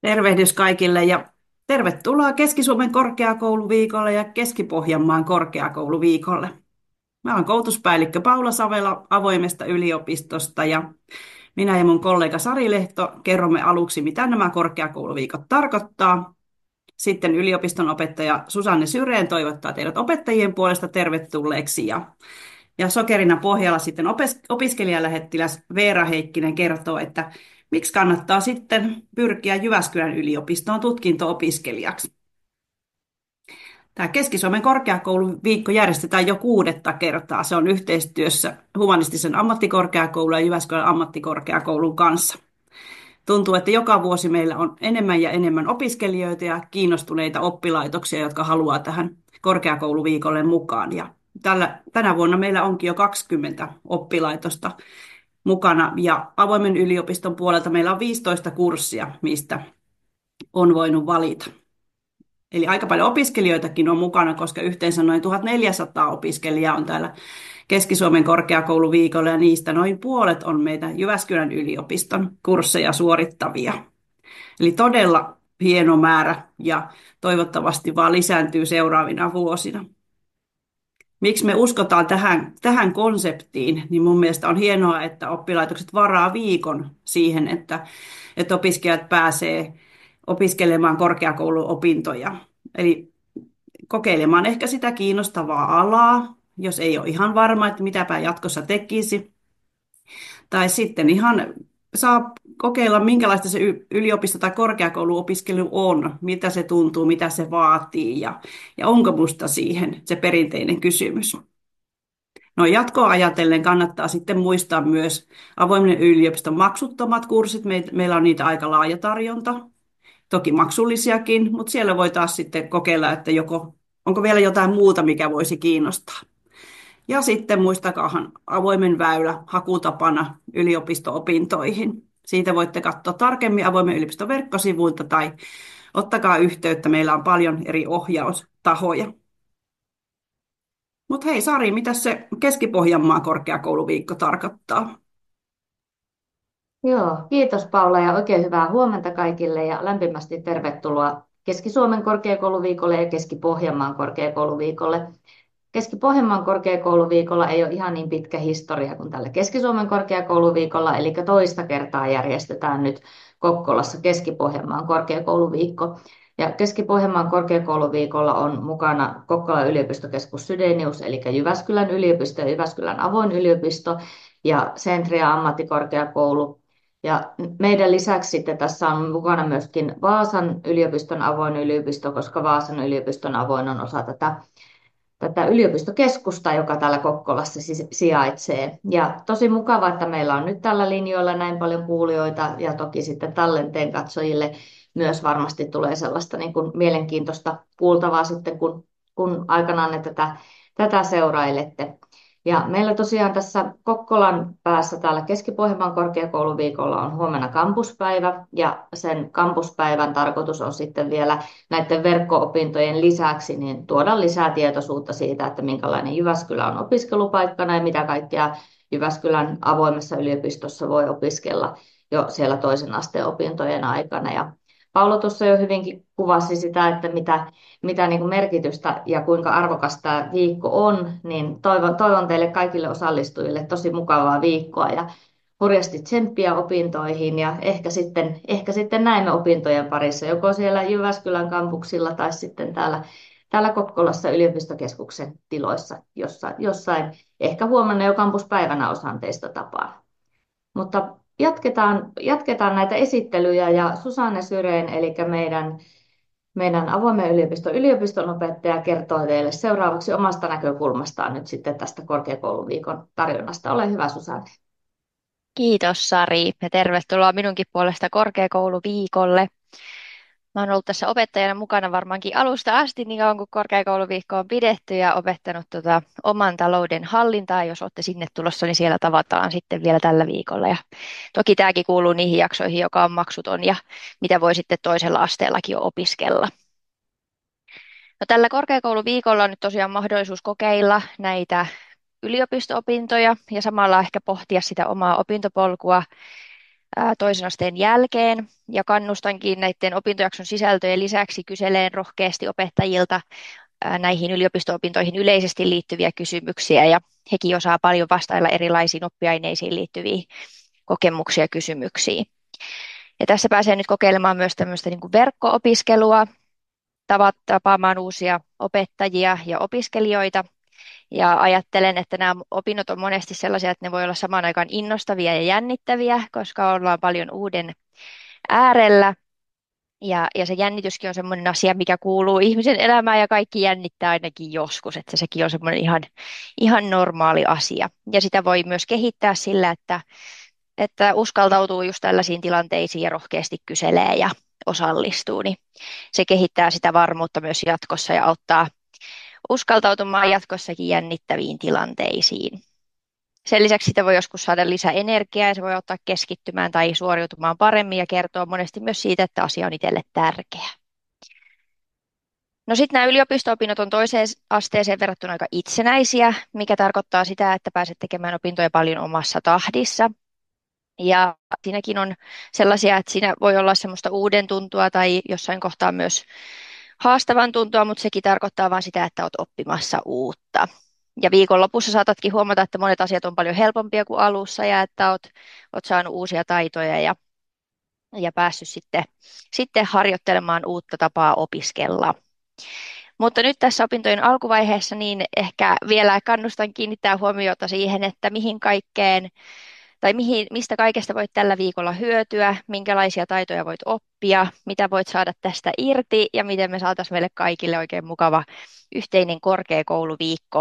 Tervehdys kaikille ja tervetuloa Keski-Suomen korkeakouluviikolle ja Keski-Pohjanmaan korkeakouluviikolle. Mä olen koulutuspäällikkö Paula Savela avoimesta yliopistosta ja minä ja mun kollega Sari Lehto kerromme aluksi, mitä nämä korkeakouluviikot tarkoittaa. Sitten yliopiston opettaja Susanne Syreen toivottaa teidät opettajien puolesta tervetulleeksi ja sokerina pohjalla sitten opiskelijalähettiläs Veera Heikkinen kertoo, että miksi kannattaa sitten pyrkiä Jyväskylän yliopistoon tutkinto-opiskelijaksi. Tämä Keski-Suomen korkeakouluviikko järjestetään jo 6. kertaa. Se on yhteistyössä Humanistisen ammattikorkeakoulun ja Jyväskylän ammattikorkeakoulun kanssa. Tuntuu, että joka vuosi meillä on enemmän ja enemmän opiskelijoita ja kiinnostuneita oppilaitoksia, jotka haluaa tähän korkeakouluviikolle mukaan. Ja tänä vuonna meillä onkin jo 20 oppilaitosta mukana ja avoimen yliopiston puolelta meillä on 15 kurssia, mistä on voinut valita. Eli aika paljon opiskelijoitakin on mukana, koska yhteensä noin 1400 opiskelijaa on täällä Keski-Suomen korkeakouluviikolla ja niistä noin puolet on meitä Jyväskylän yliopiston kursseja suorittavia. Eli todella hieno määrä ja toivottavasti vaan lisääntyy seuraavina vuosina. Miksi me uskotaan tähän konseptiin, niin mun mielestä on hienoa, että oppilaitokset varaa viikon siihen, että opiskelijat pääsee opiskelemaan korkeakouluopintoja. Eli kokeilemaan ehkä sitä kiinnostavaa alaa, jos ei ole ihan varma, että mitäpä jatkossa tekisi. Tai sitten ihan saa kokeilla, minkälaista se yliopisto- tai korkeakouluopiskelu on, mitä se tuntuu, mitä se vaatii ja onko musta siihen se perinteinen kysymys. No jatkoa ajatellen kannattaa sitten muistaa myös avoimen yliopiston maksuttomat kurssit. Meillä on niitä aika laaja tarjonta, toki maksullisiakin, mutta siellä voi taas sitten kokeilla, että onko vielä jotain muuta, mikä voisi kiinnostaa. Ja sitten muistakaahan avoimen väylä hakutapana yliopisto-opintoihin. Siitä voitte katsoa tarkemmin avoimen yliopiston verkkosivuilta tai ottakaa yhteyttä. Meillä on paljon eri ohjaustahoja. Mutta hei Sari, mitä se Keski-Pohjanmaan korkeakouluviikko tarkoittaa? Joo, kiitos Paula ja oikein hyvää huomenta kaikille ja lämpimästi tervetuloa Keski-Suomen korkeakouluviikolle ja Keski-Pohjanmaan korkeakouluviikolle. Keski-Pohjanmaan korkeakouluviikolla ei ole ihan niin pitkä historia kuin tällä Keski-Suomen korkeakouluviikolla, eli toista kertaa järjestetään nyt Kokkolassa Keski-Pohjanmaan korkeakouluviikko. Ja Keski-Pohjanmaan korkeakouluviikolla on mukana Kokkolan yliopistokeskus Sydenius, eli Jyväskylän yliopisto ja Jyväskylän avoin yliopisto ja Sentria ammattikorkeakoulu. Ja meidän lisäksi sitten tässä on mukana myöskin Vaasan yliopiston avoin yliopisto, koska Vaasan yliopiston avoin on osa tätä yliopistokeskusta, joka täällä Kokkolassa sijaitsee. Ja tosi mukava, että meillä on nyt tällä linjoilla näin paljon kuulijoita ja toki sitten tallenteen katsojille myös varmasti tulee sellaista niin kuin mielenkiintoista kuultavaa sitten, kun aikanaan tätä seurailette. Ja meillä tosiaan tässä Kokkolan päässä täällä Keski-Pohjanmaan korkeakouluviikolla on huomenna kampuspäivä ja sen kampuspäivän tarkoitus on sitten vielä näiden verkko-opintojen lisäksi niin tuoda lisää tietoisuutta siitä, että minkälainen Jyväskylä on opiskelupaikkana ja mitä kaikkea Jyväskylän avoimessa yliopistossa voi opiskella jo siellä toisen asteen opintojen aikana. Ja Paula tuossa jo hyvinkin kuvasi sitä, että mitä niin kuin merkitystä ja kuinka arvokas tämä viikko on, niin toivon teille kaikille osallistujille tosi mukavaa viikkoa ja hurjasti tsemppiä opintoihin ja ehkä sitten näemme opintojen parissa, joko siellä Jyväskylän kampuksilla tai sitten täällä Kokkolassa yliopistokeskuksen tiloissa jossain ehkä huomenna jo kampuspäivänä osan teistä tapaa. Mutta jatketaan näitä esittelyjä ja Susanne Syreen, eli meidän avoimen yliopiston yliopistonopettaja kertoo teille seuraavaksi omasta näkökulmastaan nyt sitten tästä korkeakouluviikon tarjonnasta. Ole hyvä, Susanne. Kiitos Sari ja tervetuloa minunkin puolesta korkeakouluviikolle. Mä oon ollut tässä opettajana mukana varmaankin alusta asti niin kauan kuin korkeakouluviikko on pidetty ja opettanut oman talouden hallintaa. Jos olette sinne tulossa, niin siellä tavataan sitten vielä tällä viikolla. Ja toki tämäkin kuuluu niihin jaksoihin, joka on maksuton ja mitä voi sitten toisella asteellakin jo opiskella. No, tällä korkeakouluviikolla on nyt tosiaan mahdollisuus kokeilla näitä yliopisto-opintoja ja samalla ehkä pohtia sitä omaa opintopolkua toisen asteen jälkeen. Ja kannustankin näiden opintojakson sisältöjen lisäksi kyseleen rohkeasti opettajilta näihin yliopisto-opintoihin yleisesti liittyviä kysymyksiä. Ja hekin osaa paljon vastailla erilaisiin oppiaineisiin liittyviin kokemuksia ja kysymyksiin. Ja tässä pääsee nyt kokeilemaan myös tämmöistä niin kuin verkko-opiskelua, tapaamaan uusia opettajia ja opiskelijoita. Ja ajattelen, että nämä opinnot on monesti sellaisia, että ne voi olla samaan aikaan innostavia ja jännittäviä, koska ollaan paljon uuden äärellä. Ja se jännityskin on semmoinen asia, mikä kuuluu ihmisen elämään ja kaikki jännittää ainakin joskus, että sekin on semmoinen ihan normaali asia. Ja sitä voi myös kehittää sillä, että uskaltautuu just tällaisiin tilanteisiin ja rohkeasti kyselee ja osallistuu, niin se kehittää sitä varmuutta myös jatkossa ja auttaa uskaltautumaan jatkossakin jännittäviin tilanteisiin. Sen lisäksi sitä voi joskus saada lisää energiaa ja se voi auttaa keskittymään tai suoriutumaan paremmin ja kertoo monesti myös siitä, että asia on itselle tärkeä. No sitten nämä yliopisto-opinnot on toiseen asteeseen verrattuna aika itsenäisiä, mikä tarkoittaa sitä, että pääset tekemään opintoja paljon omassa tahdissa. Ja siinäkin on sellaisia, että siinä voi olla semmoista uuden tuntua tai jossain kohtaa myös haastavan tuntua, mutta sekin tarkoittaa vain sitä, että olet oppimassa uutta. Ja viikonlopussa saatatkin huomata, että monet asiat on paljon helpompia kuin alussa ja että olet saanut uusia taitoja ja päässyt sitten harjoittelemaan uutta tapaa opiskella. Mutta nyt tässä opintojen alkuvaiheessa niin ehkä vielä kannustan kiinnittää huomiota siihen, että mihin kaikkeen tai mistä kaikesta voit tällä viikolla hyötyä, minkälaisia taitoja voit oppia, mitä voit saada tästä irti ja miten me saataisiin meille kaikille oikein mukava yhteinen korkeakouluviikko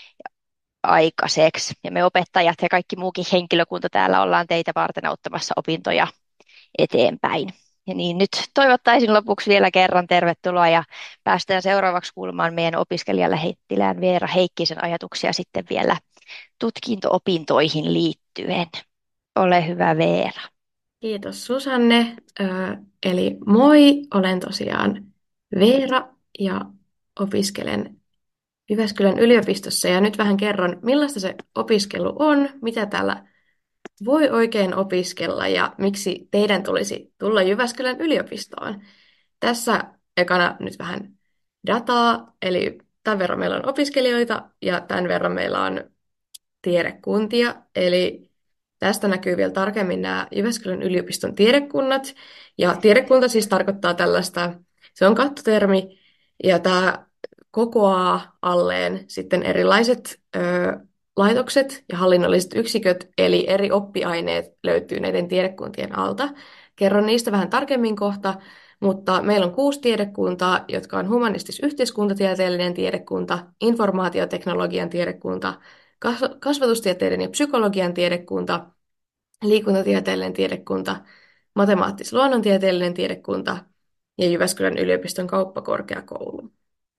aikaiseksi. Ja me opettajat ja kaikki muukin henkilökunta täällä ollaan teitä varten auttamassa opintoja eteenpäin. Ja niin nyt toivottaisin lopuksi vielä kerran tervetuloa ja päästään seuraavaksi kuulemaan meidän opiskelijalähettilään Veera Heikkisen ajatuksia sitten vielä tutkinto-opintoihin liittyen. Ole hyvä, Veera. Kiitos Susanne. Eli moi, olen tosiaan Veera ja opiskelen Jyväskylän yliopistossa ja nyt vähän kerron, millaista se opiskelu on, mitä täällä voi oikein opiskella ja miksi teidän tulisi tulla Jyväskylän yliopistoon. Tässä ekana nyt vähän dataa, eli tämän verran meillä on opiskelijoita ja tämän verran meillä on tiedekuntia, eli tästä näkyy vielä tarkemmin nämä Jyväskylän yliopiston tiedekunnat. Ja tiedekunta siis tarkoittaa tällaista, se on kattotermi, ja tämä kokoaa alleen sitten erilaiset laitokset ja hallinnolliset yksiköt, eli eri oppiaineet löytyy näiden tiedekuntien alta. Kerron niistä vähän tarkemmin kohta, mutta meillä on 6 tiedekuntaa, jotka on humanistis-yhteiskuntatieteellinen tiedekunta, informaatioteknologian tiedekunta, kasvatustieteiden ja psykologian tiedekunta, liikuntatieteellinen tiedekunta, matemaattis-luonnontieteellinen tiedekunta ja Jyväskylän yliopiston kauppakorkeakoulu.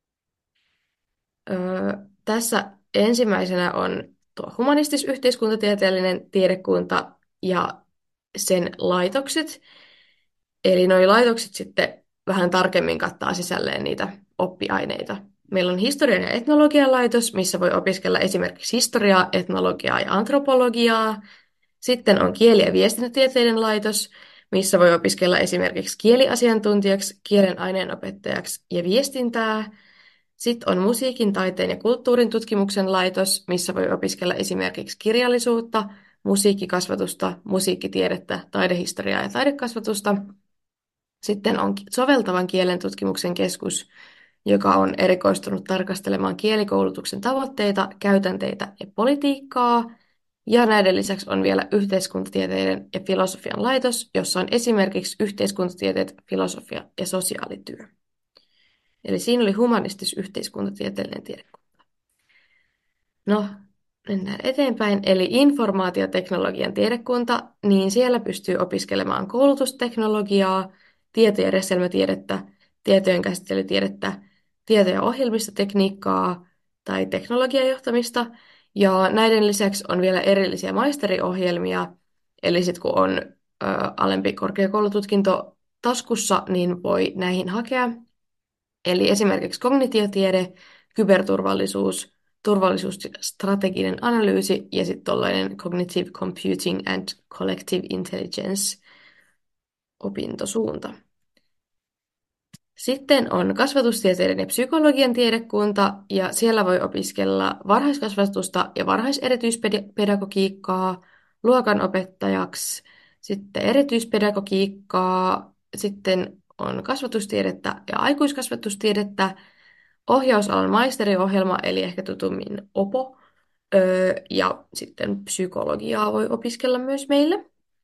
Tässä ensimmäisenä on tuo humanistis-yhteiskuntatieteellinen tiedekunta ja sen laitokset. Eli nuo laitokset sitten vähän tarkemmin kattaa sisälleen niitä oppiaineita. Meillä on historian ja etnologian laitos, missä voi opiskella esimerkiksi historiaa, etnologiaa ja antropologiaa. Sitten on kieli- ja viestintätieteiden laitos, missä voi opiskella esimerkiksi kieliasiantuntijaksi, kielen aineenopettajaksi ja viestintää. Sitten on musiikin, taiteen ja kulttuurin tutkimuksen laitos, missä voi opiskella esimerkiksi kirjallisuutta, musiikkikasvatusta, musiikkitiedettä, taidehistoriaa ja taidekasvatusta. Sitten on soveltavan kielen tutkimuksen keskus, joka on erikoistunut tarkastelemaan kielikoulutuksen tavoitteita, käytänteitä ja politiikkaa. Ja näiden lisäksi on vielä yhteiskuntatieteiden ja filosofian laitos, jossa on esimerkiksi yhteiskuntatieteet, filosofia ja sosiaalityö. Eli siinä oli humanistis-yhteiskuntatieteellinen tiedekunta. No, mennään eteenpäin. Eli informaatioteknologian tiedekunta, niin siellä pystyy opiskelemaan koulutusteknologiaa, tietojärjestelmätiedettä, tietojenkäsittelytiedettä, tieto- ja ohjelmistotekniikkaa tai teknologiajohtamista. Ja näiden lisäksi on vielä erillisiä maisteriohjelmia, eli sitten kun on alempi korkeakoulututkinto taskussa, niin voi näihin hakea. Eli esimerkiksi kognitiotiede, kyberturvallisuus, turvallisuusstrateginen analyysi ja sitten tuollainen Cognitive Computing and Collective Intelligence opintosuunta. Sitten on kasvatustieteiden ja psykologian tiedekunta, ja siellä voi opiskella varhaiskasvatusta ja varhaiserityispedagogikkaa luokanopettajaksi, sitten erityispedagogiikkaa, sitten on kasvatustiedettä ja aikuiskasvatustiedettä, ohjausalan maisteriohjelma, eli ehkä tutummin OPO, ja sitten psykologiaa voi opiskella myös meillä.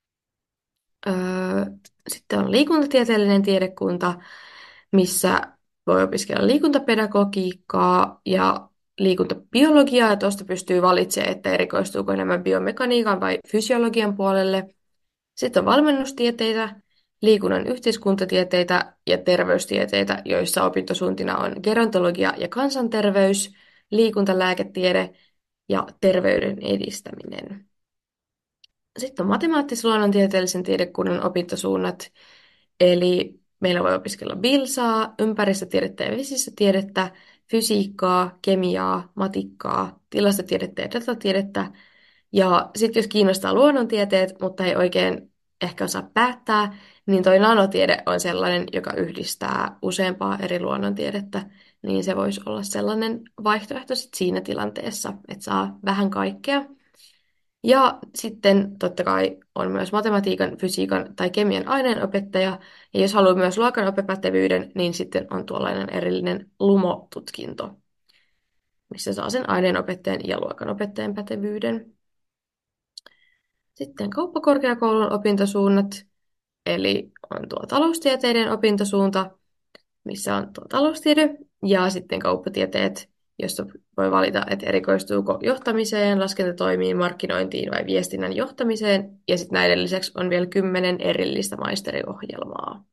Sitten on liikuntatieteellinen tiedekunta, missä voi opiskella liikuntapedagogiikkaa ja liikuntabiologiaa, ja tuosta pystyy valitsemaan, että erikoistuuko enemmän biomekaniikan vai fysiologian puolelle. Sitten on valmennustieteitä, liikunnan yhteiskuntatieteitä ja terveystieteitä, joissa opintosuuntina on gerontologia ja kansanterveys, liikuntalääketiede ja terveyden edistäminen. Sitten on matemaattis-luonnontieteellisen tiedekunnan opintosuunnat, eli meillä voi opiskella bilsaa, ympäristötiedettä ja vesistötiedettä, fysiikkaa, kemiaa, matikkaa, tilastotiedettä ja datatiedettä. Ja sitten jos kiinnostaa luonnontieteet, mutta ei oikein ehkä osaa päättää, niin toi nanotiede on sellainen, joka yhdistää useampaa eri luonnontiedettä, niin se voisi olla sellainen vaihtoehto sit siinä tilanteessa, että saa vähän kaikkea. Ja sitten totta kai on myös matematiikan, fysiikan tai kemian aineenopettaja. Ja jos haluaa myös luokanopepätevyyden, niin sitten on tuollainen erillinen LUMO-tutkinto, missä saa sen aineenopettajan ja luokanopettajan pätevyyden. Sitten kauppakorkeakoulun opintosuunnat, eli on tuo taloustieteiden opintosuunta, missä on tuo taloustiede, ja sitten kauppatieteet, josta voi valita, että erikoistuuko johtamiseen, laskentatoimiin, markkinointiin vai viestinnän johtamiseen, ja sitten näiden lisäksi on vielä 10 erillistä maisteriohjelmaa.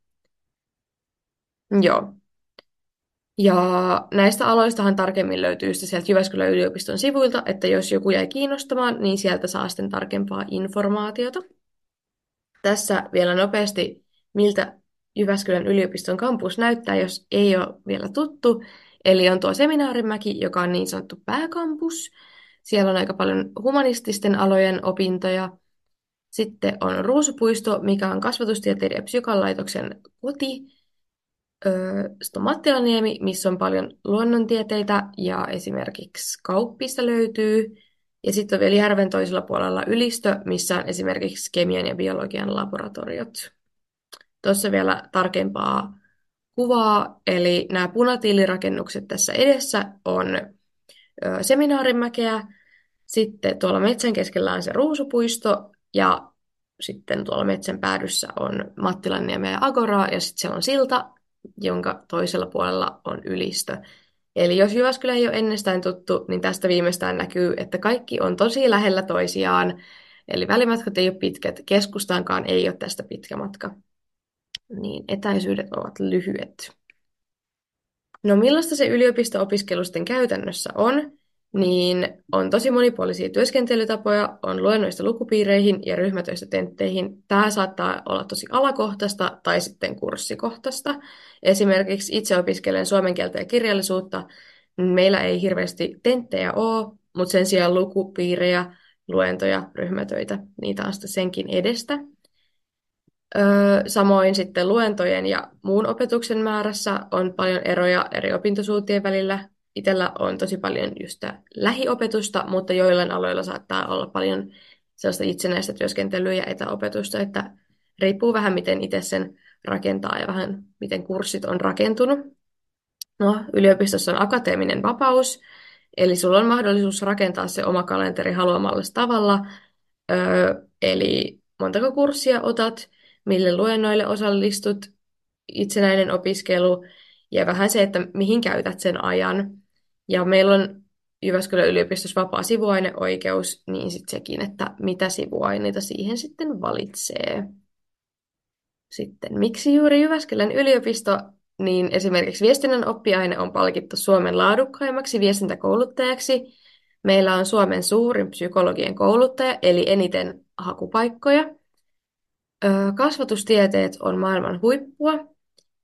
Joo. Ja näistä aloistahan tarkemmin löytyy sieltä Jyväskylän yliopiston sivuilta, että jos joku jäi kiinnostamaan, niin sieltä saa sitten tarkempaa informaatiota. Tässä vielä nopeasti, miltä Jyväskylän yliopiston kampus näyttää, jos ei ole vielä tuttu. Eli on tuo Seminaarimäki, joka on niin sanottu pääkampus. Siellä on aika paljon humanististen alojen opintoja. Sitten on Ruusupuisto, mikä on kasvatustieteiden ja psykan laitoksen koti. Sitten on Mattilaniemi, missä on paljon luonnontieteitä ja esimerkiksi Kauppista löytyy. Ja sitten on vielä järven toisella puolella Ylistö, missä on esimerkiksi kemian ja biologian laboratoriot. Tuossa vielä tarkempaa kuvaa, eli nämä punatiilirakennukset tässä edessä on Seminaarimäkeä, sitten tuolla metsän keskellä on se Ruusupuisto, ja sitten tuolla metsän päädyssä on Mattilanniemeä ja Agoraa, ja sitten siellä on silta, jonka toisella puolella on Ylistö. Eli jos Jyväskylä ei ole ennestään tuttu, niin tästä viimeistään näkyy, että kaikki on tosi lähellä toisiaan, eli välimatkat ei ole pitkät, keskustaankaan ei ole tästä pitkä matka, niin etäisyydet ovat lyhyet. No millaista se yliopisto-opiskelu sitten käytännössä on? Niin on tosi monipuolisia työskentelytapoja, on luennoista lukupiireihin ja ryhmätöistä tentteihin. Tämä saattaa olla tosi alakohtaista tai sitten kurssikohtaista. Esimerkiksi itse opiskelen suomen kieltä ja kirjallisuutta. Meillä ei hirveästi tenttejä ole, mutta sen sijaan lukupiirejä, luentoja, ryhmätöitä, niitä on sitten senkin edestä. Samoin sitten luentojen ja muun opetuksen määrässä on paljon eroja eri opintosuuntien välillä. Itsellä on tosi paljon just lähiopetusta, mutta joillain aloilla saattaa olla paljon sellaista itsenäistä työskentelyä ja etäopetusta, että riippuu vähän miten itse sen rakentaa ja vähän miten kurssit on rakentunut. No, yliopistossa on akateeminen vapaus, eli sulla on mahdollisuus rakentaa se oma kalenteri haluamalla tavalla, eli montako kurssia otat, mille luennoille osallistut, itsenäinen opiskelu ja vähän se, että mihin käytät sen ajan. Ja meillä on Jyväskylän yliopistossa vapaa sivuaineoikeus, niin sitten sekin, että mitä sivuaineita siihen sitten valitsee. Sitten miksi juuri Jyväskylän yliopisto? Niin esimerkiksi viestinnän oppiaine on palkittu Suomen laadukkaimmaksi viestintäkouluttajaksi. Meillä on Suomen suurin psykologien kouluttaja, eli eniten hakupaikkoja. Kasvatustieteet on maailman huippua.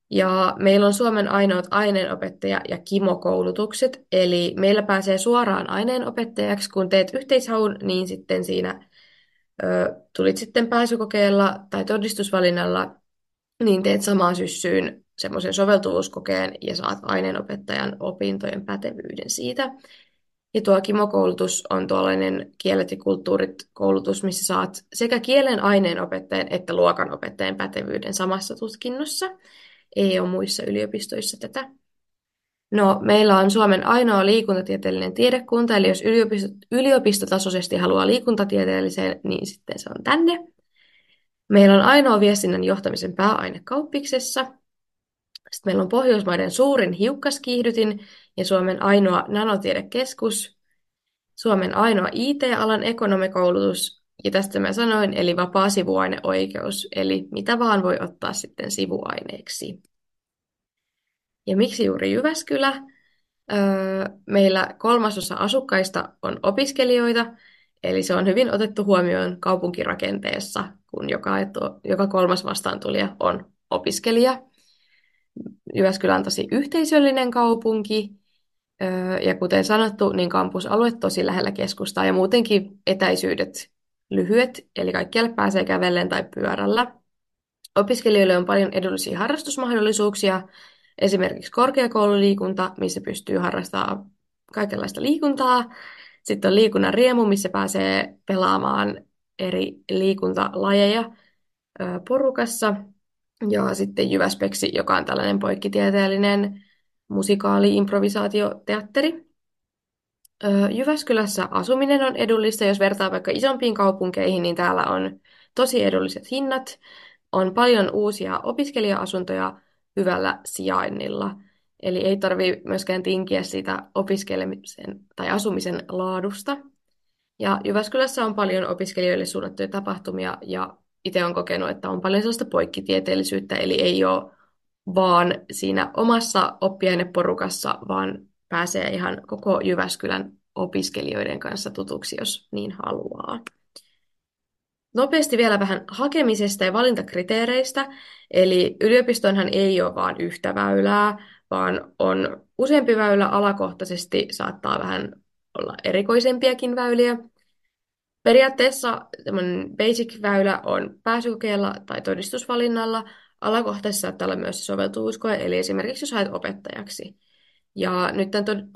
Ja meillä on Suomen ainoat aineenopettaja- ja KIMO-koulutukset, eli meillä pääsee suoraan aineenopettajaksi. Kun teet yhteishaun, niin sitten siinä tulit sitten pääsykokeella tai todistusvalinnalla, niin teet samaan syssyyn semmoisen soveltuvuuskokeen ja saat aineenopettajan opintojen pätevyyden siitä. Ja tuo KIMO-koulutus on tuollainen kielet ja kulttuurit koulutus, missä saat sekä kielen aineenopettajan että luokanopettajan pätevyyden samassa tutkinnossa. Ei ole muissa yliopistoissa tätä. No, meillä on Suomen ainoa liikuntatieteellinen tiedekunta, eli jos yliopistotasoisesti haluaa liikuntatieteelliseen, niin sitten se on tänne. Meillä on ainoa viestinnän johtamisen pääaine Kauppiksessa. Sitten meillä on Pohjoismaiden suurin hiukkaskiihdytin ja Suomen ainoa nanotiedekeskus, Suomen ainoa IT-alan ekonomikoulutus, ja tästä mä sanoin, eli vapaa sivuaineoikeus, eli mitä vaan voi ottaa sitten sivuaineeksi. Ja miksi juuri Jyväskylä? Meillä 1/3 asukkaista on opiskelijoita, eli se on hyvin otettu huomioon kaupunkirakenteessa, kun joka 3. vastaantulija on opiskelija. Jyväskylä on tosi yhteisöllinen kaupunki, ja kuten sanottu, niin kampusalue tosi lähellä keskustaa ja muutenkin etäisyydet lyhyet, eli kaikkialle pääsee kävellen tai pyörällä. Opiskelijoille on paljon edullisia harrastusmahdollisuuksia, esimerkiksi korkeakoululiikunta, missä pystyy harrastamaan kaikenlaista liikuntaa. Sitten on liikunnan riemu, missä pääsee pelaamaan eri liikuntalajeja porukassa. Ja sitten Jyväspeksi, joka on tällainen poikkitieteellinen musikaali-improvisaatioteatteri. Jyväskylässä asuminen on edullista, jos vertaa vaikka isompiin kaupunkeihin, niin täällä on tosi edulliset hinnat. On paljon uusia opiskelija-asuntoja hyvällä sijainnilla. Eli ei tarvitse myöskään tinkiä siitä opiskelemisen tai asumisen laadusta. Ja Jyväskylässä on paljon opiskelijoille suunnattuja tapahtumia ja itse olen kokenut, että on paljon sellaista poikkitieteellisyyttä, eli ei ole vaan siinä omassa oppiaineporukassa, vaan pääsee ihan koko Jyväskylän opiskelijoiden kanssa tutuksi, jos niin haluaa. Nopeasti vielä vähän hakemisesta ja valintakriteereistä. Eli yliopistonhan ei ole vain yhtä väylää, vaan on useampi väylä alakohtaisesti, saattaa vähän olla erikoisempiakin väyliä. Periaatteessa basic-väylä on pääsykokeella tai todistusvalinnalla. Alakohtaisesti saattaa olla myös soveltuvuuskoe, eli esimerkiksi jos haet opettajaksi. Ja nyt tämän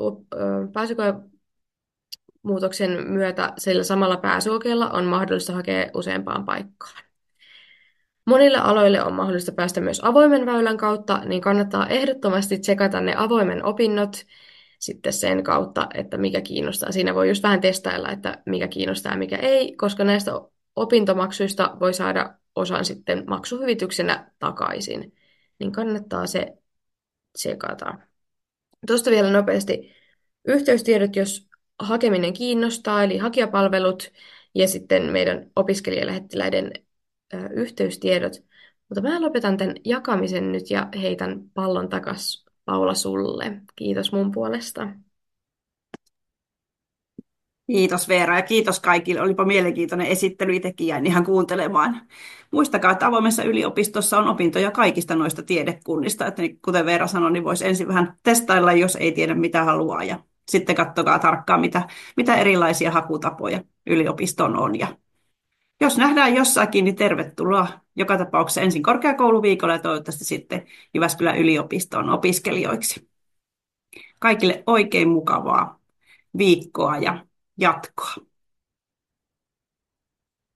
pääsykoemuutoksen myötä sillä samalla pääsykokeella on mahdollista hakea useampaan paikkaan. Monille aloille on mahdollista päästä myös avoimen väylän kautta, niin kannattaa ehdottomasti tsekata ne avoimen opinnot sitten sen kautta, että mikä kiinnostaa. Siinä voi just vähän testailla, että mikä kiinnostaa ja mikä ei, koska näistä opintomaksuista voi saada osan sitten maksuhyvityksenä takaisin. Niin kannattaa se tsekata. Tuosta vielä nopeasti yhteystiedot, jos hakeminen kiinnostaa, eli hakijapalvelut ja sitten meidän opiskelijalähettiläiden yhteystiedot. Mutta mä lopetan tämän jakamisen nyt ja heitän pallon takas Paula sulle. Kiitos mun puolesta. Kiitos Veera ja kiitos kaikille. Olipa mielenkiintoinen esittely, itsekin jäin ihan kuuntelemaan. Muistakaa, että avoimessa yliopistossa on opintoja kaikista noista tiedekunnista. Että kuten Veera sanoi, niin voisi ensin vähän testailla, jos ei tiedä mitä haluaa. Ja sitten katsokaa tarkkaan, mitä erilaisia hakutapoja yliopistoon on. Ja jos nähdään jossakin, niin tervetuloa joka tapauksessa ensin korkeakouluviikolla ja toivottavasti sitten Jyväskylän yliopistoon opiskelijoiksi. Kaikille oikein mukavaa viikkoa ja jatkoa.